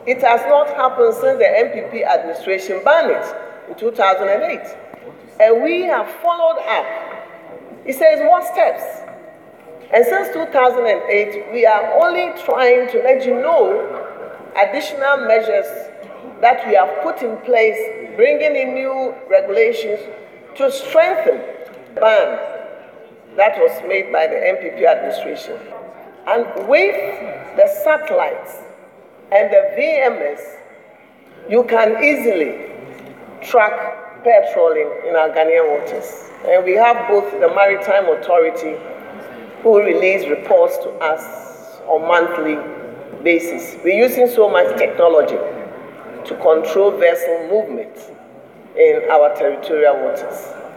It has not happened since the NPP administration banned it in 2008. And we have followed up. It says, what steps? And since 2008, we are only trying to let you know additional measures that we have put in place, bringing in new regulations to strengthen the ban that was made by the NPP administration. And with the satellites and the VMS, you can easily track petroling in our Ghanaian waters. And we have both the Maritime Authority, who release reports to us on monthly basis. We're using so much technology to control vessel movement in our territorial waters.